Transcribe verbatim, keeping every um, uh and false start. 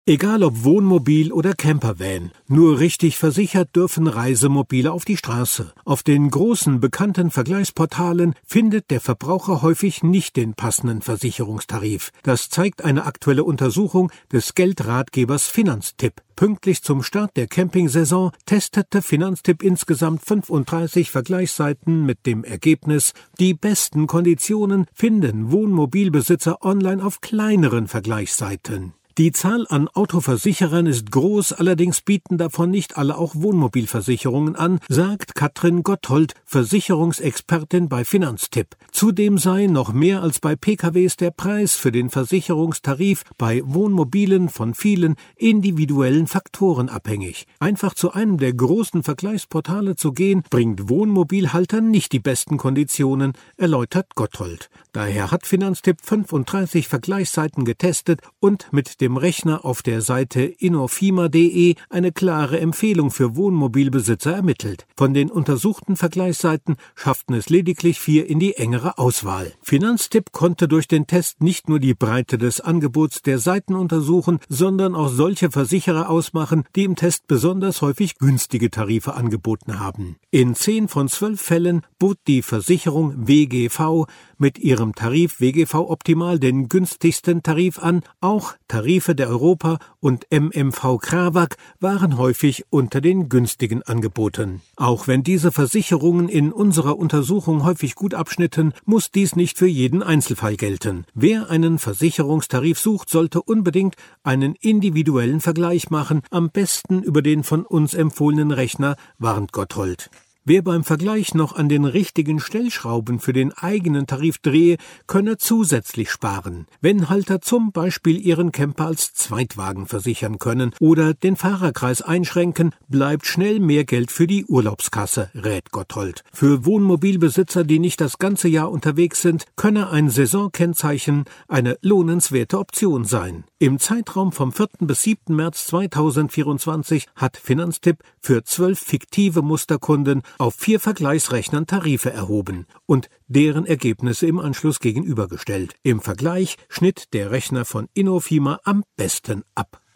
Egal ob Wohnmobil oder Campervan, nur richtig versichert dürfen Reisemobile auf die Straße. Auf den großen bekannten Vergleichsportalen findet der Verbraucher häufig nicht den passenden Versicherungstarif. Das zeigt eine aktuelle Untersuchung des Geldratgebers Finanztipp. Pünktlich zum Start der Campingsaison testete Finanztipp insgesamt fünfunddreißig Vergleichsseiten mit dem Ergebnis: Die besten Konditionen finden Wohnmobilbesitzer online auf kleineren Vergleichsseiten. Die Zahl an Autoversicherern ist groß, allerdings bieten davon nicht alle auch Wohnmobilversicherungen an, sagt Katrin Gotthold, Versicherungsexpertin bei Finanztipp. Zudem sei noch mehr als bei P K Ws der Preis für den Versicherungstarif bei Wohnmobilen von vielen individuellen Faktoren abhängig. Einfach zu einem der großen Vergleichsportale zu gehen, bringt Wohnmobilhaltern nicht die besten Konditionen, erläutert Gotthold. Daher hat Finanztipp fünfunddreißig Vergleichsseiten getestet und mit dem Rechner auf der Seite innofima punkt de eine klare Empfehlung für Wohnmobilbesitzer ermittelt. Von den untersuchten Vergleichsseiten schafften es lediglich vier in die engere Auswahl. Finanztipp konnte durch den Test nicht nur die Breite des Angebots der Seiten untersuchen, sondern auch solche Versicherer ausmachen, die im Test besonders häufig günstige Tarife angeboten haben. In zehn von zwölf Fällen bot die Versicherung W G V mit ihrem Tarif W G V Optimal den günstigsten Tarif an. Auch Tarife der Europa und M M V Krawak waren häufig unter den günstigen Angeboten. Auch wenn diese Versicherungen in unserer Untersuchung häufig gut abschnitten, muss dies nicht für jeden Einzelfall gelten. Wer einen Versicherungstarif sucht, sollte unbedingt einen individuellen Vergleich machen, am besten über den von uns empfohlenen Rechner, warnt Gotthold. Wer beim Vergleich noch an den richtigen Stellschrauben für den eigenen Tarif drehe, könne zusätzlich sparen. Wenn Halter zum Beispiel ihren Camper als Zweitwagen versichern können oder den Fahrerkreis einschränken, bleibt schnell mehr Geld für die Urlaubskasse, rät Gotthold. Für Wohnmobilbesitzer, die nicht das ganze Jahr unterwegs sind, könne ein Saisonkennzeichen eine lohnenswerte Option sein. Im Zeitraum vom vierten bis siebten März zweitausendvierundzwanzig hat Finanztipp für zwölf fiktive Musterkunden auf vier Vergleichsrechnern Tarife erhoben und deren Ergebnisse im Anschluss gegenübergestellt. Im Vergleich schnitt der Rechner von Innofima am besten ab.